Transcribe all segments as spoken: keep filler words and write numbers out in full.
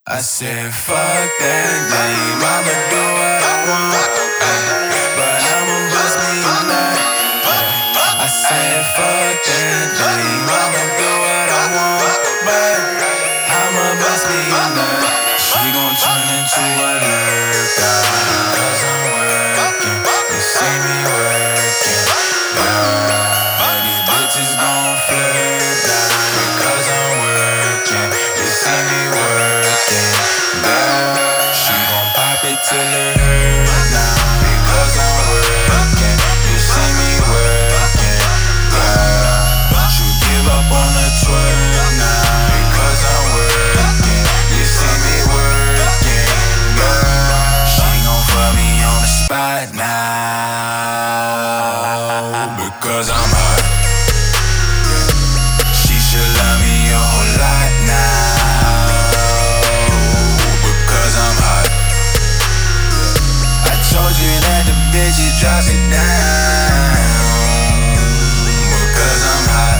I said, fuck that lame, I'ma do what I want, but I'ma bust me a nut. I said, fuck that lame, I'ma do what I want, but I'ma bust me a nut. She gon' turn into a lurker, cause I'm working, you see me working, yeah. And these bitches gon' flirt now, because I'm working, you see me working, yeah. She gon' pop it till it hurt now, because I'm working, you see me working, yeah. Don't you give up on the twerk now, because I'm working, you see me working, yeah. She gon' fuck me on the spot now, because I'm hot. She should love me a whole lot now, because I'm hot. I told you that the bitches drop it down, because I'm hot.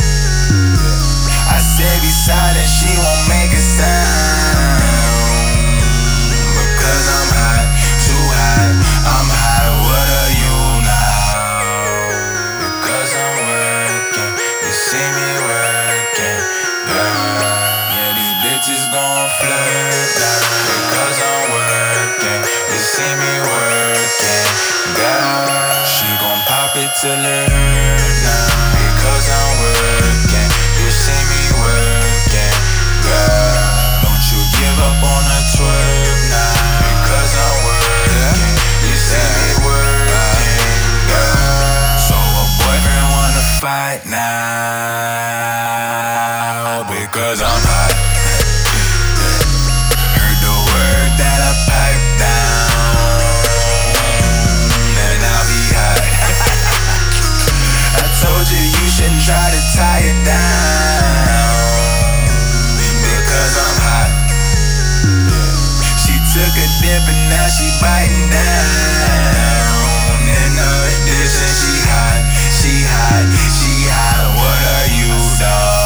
I said be silent, she won't make a sound, because I'm hot, too hot. I'm hot, what are you now? Because I'm working, you see me working, yeah. Yeah, these bitches gon' flirt now, because I'm working, you see me working, yeah. She gon' pop it till it hurt now, because I'm working, you see me working, yeah. Don't you give up on the twerk now, because I'm working, you see me working, yeah. So a boyfriend wanna fight now, because I'm hot. Heard the word that I pipe down, and I'll be hot. I told you you shouldn't try to tie it down, because I'm hot. She took a dip and now she biting down, in the addition she hot, she hot, she hot. What are you, dog?